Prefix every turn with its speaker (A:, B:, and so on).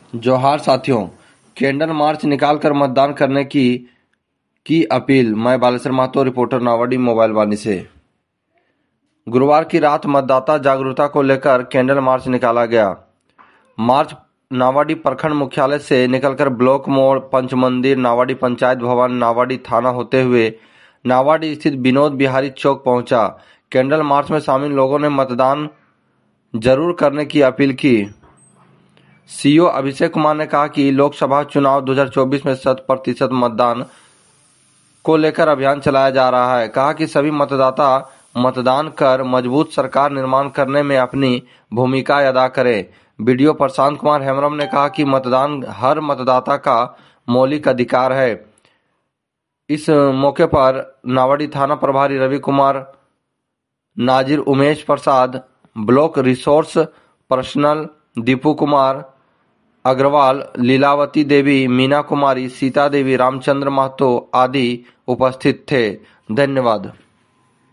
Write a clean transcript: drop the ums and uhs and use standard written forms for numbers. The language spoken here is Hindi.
A: जोहार साथियों, कैंडल मार्च निकालकर मतदान करने की अपील। मैं बालेश्वर महतो, रिपोर्टर नावाडी मोबाइल वाणी से। गुरुवार की रात मतदाता जागरूकता को लेकर कैंडल मार्च निकाला गया। मार्च नावाडी प्रखंड मुख्यालय से निकलकर ब्लॉक मोड़, पंच मंदिर, नावाडी पंचायत भवन, नावाडी थाना होते हुए नावाडी स्थित विनोद बिहारी चौक पहुंचा। कैंडल मार्च में शामिल लोगों ने मतदान जरूर करने की अपील की। सीईओ अभिषेक कुमार ने कहा कि लोकसभा चुनाव 2024 में 100% मतदान को लेकर अभियान चलाया जा रहा है। कहा कि सभी मतदाता मतदान कर मजबूत सरकार निर्माण करने में अपनी भूमिका अदा करें। बीडीओ प्रशांत कुमार हेम्ब्रम ने कहा कि मतदान हर मतदाता का मौलिक अधिकार है। इस मौके पर नावाडी थाना प्रभारी रवि कुमार, नाजिर Umesh Prasad, block resource personal Deepu Kumar Agrawal, Lilavati Devi, Meena Kumari, Sita Devi, Ramchandra Mahto आदि उपस्थित थे। धन्यवाद।